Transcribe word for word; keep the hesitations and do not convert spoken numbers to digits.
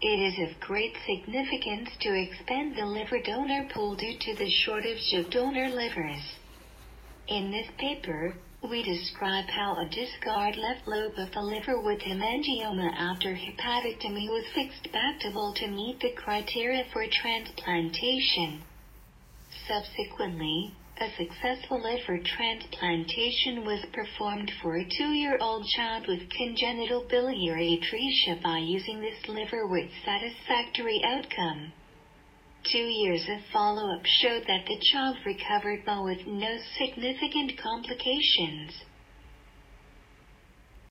It is of great significance to expand the liver donor pool due to the shortage of donor livers. In this paper, we describe how a discard left lobe of the liver with hemangioma after hepatectomy was fixed back to whole to meet the criteria for transplantation. Subsequently, a successful liver transplantation was performed for a two-year-old child with congenital biliary atresia by using this liver with satisfactory outcome. Two years of follow-up showed that the child recovered well with no significant complications.